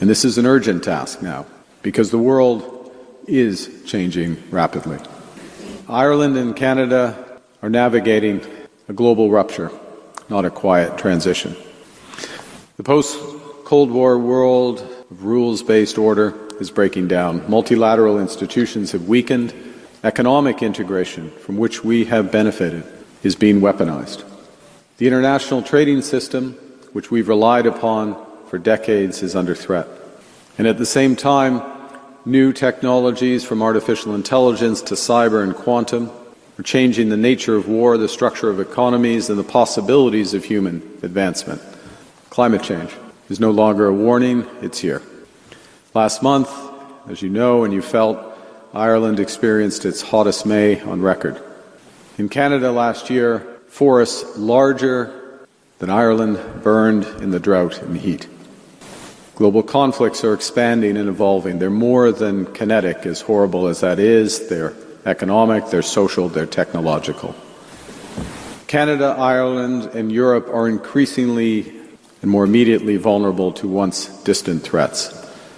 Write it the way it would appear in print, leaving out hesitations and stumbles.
And this is an urgent task now, because the world is changing rapidly. Ireland and Canada are navigating a global rupture, not a quiet transition. The post-Cold War world of rules-based order is breaking down. Multilateral institutions have weakened. Economic integration, from which we have benefited, is being weaponized. The international trading system, which we've relied upon for decades, is under threat. And at the same time, new technologies from artificial intelligence to cyber and quantum are changing the nature of war, the structure of economies, and the possibilities of human advancement. Climate change is no longer a warning, it's here. Last month, as you know and you felt, Ireland experienced its hottest May on record. In Canada last year, forests larger than Ireland burned in the drought and heat. Global conflicts are expanding and evolving. They're more than kinetic, as horrible as that is. They're economic, they're social, they're technological. Canada, Ireland, and Europe are increasingly and more immediately vulnerable to once distant threats.